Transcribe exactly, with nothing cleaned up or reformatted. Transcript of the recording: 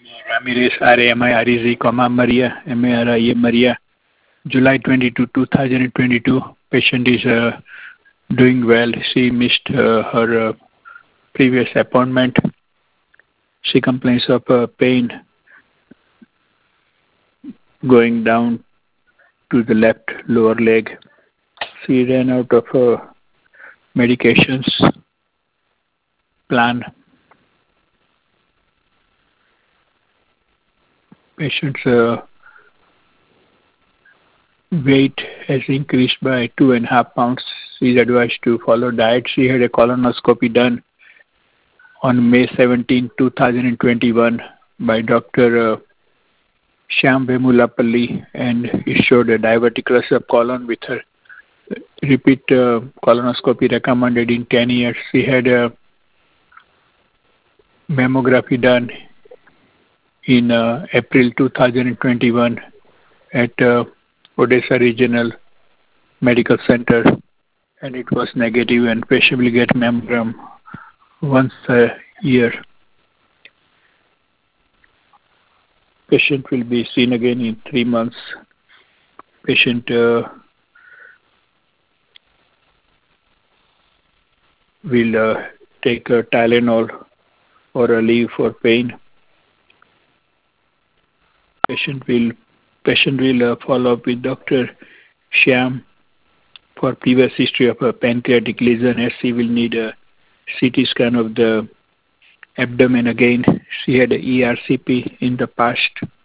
Ramirez, R A M I R E Z, comma, Maria, M A R I A, Maria, July twenty-second, two thousand twenty-two. Patient is uh, doing well. She missed uh, her uh, previous appointment. She complains of uh, pain going down to the left lower leg. She ran out of uh, medications. Plan. Patient's uh, weight has increased by two and a half pounds. She is advised to follow diet. She had a colonoscopy done on May seventeenth, two thousand twenty-one by Doctor Uh, Shyam Vemulapalli, and it showed a diverticulus of colon with her repeat uh, colonoscopy recommended in ten years. She had a mammography done in uh, April two thousand twenty-one at uh, Odessa Regional Medical Center, and it was negative, and patient will get mammogram once a year. Patient will be seen again in three months. Patient uh, will uh, take a Tylenol or a leave for pain. Patient will patient will uh, follow up with Doctor Shyam for previous history of a pancreatic lesion, as she will need a C T scan of the abdomen again. She had a E R C P in the past.